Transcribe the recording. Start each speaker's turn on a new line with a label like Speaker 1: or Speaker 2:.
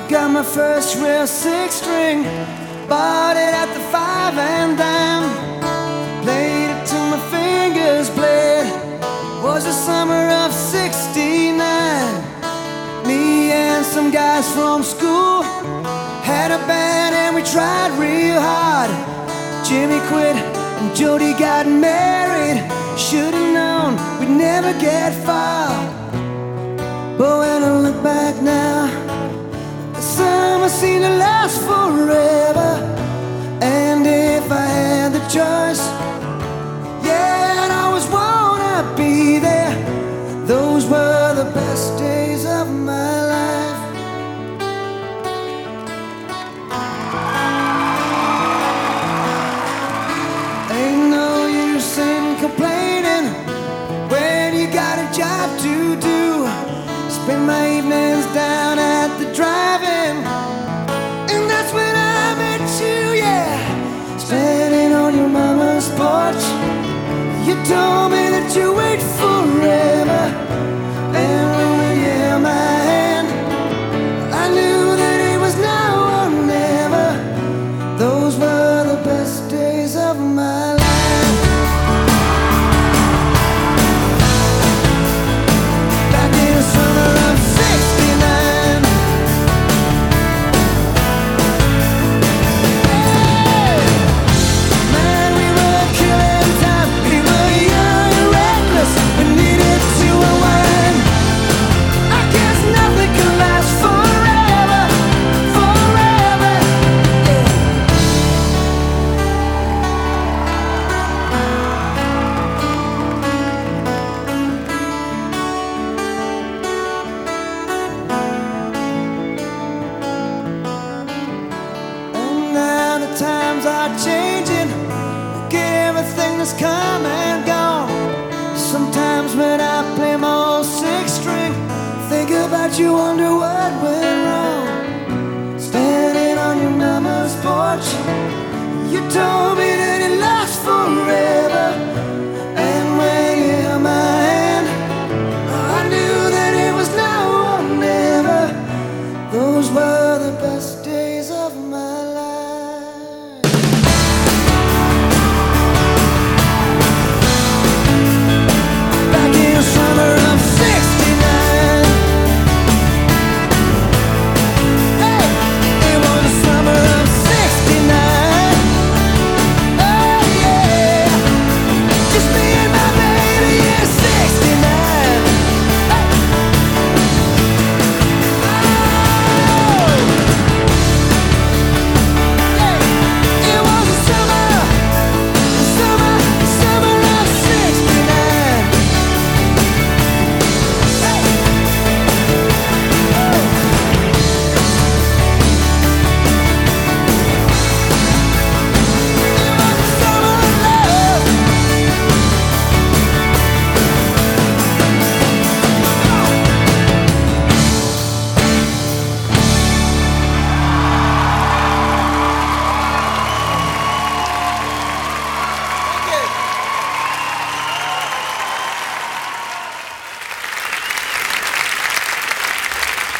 Speaker 1: Got my first real six string, bought it at the five and dime. Played it till my fingers bled. Was the summer of '69. Me and some guys from school had a band and we tried real hard. Jimmy quit and Jody got married. Should've known we'd never get far. But when I look back now, the summer seemed to last forever. And if I had the choice, yeah, I'd always wanna be there. Those were the best days of my life. Ain't no use in complaining when you got a job to do. Spend my evenings down at the drive-in, and that's when I met you, yeah. Standing on your mama's porch, you told me that you wait forever. And when you held my hand, I knew that it was now or never. Those were the best days of my life. Back in the summer of '69. Hey! Man, we were killing time. We were young and reckless. We needed to unwind. I guess nothing can last forever, forever. And now the times are changing. Look at everything that's come and gone. Sometimes when I play my old six string, think about you, wonder what went wrong. Standing on your mama's porch, you told me that it lasts forever. And when you held my hand, I knew that it was now or never. Those were the best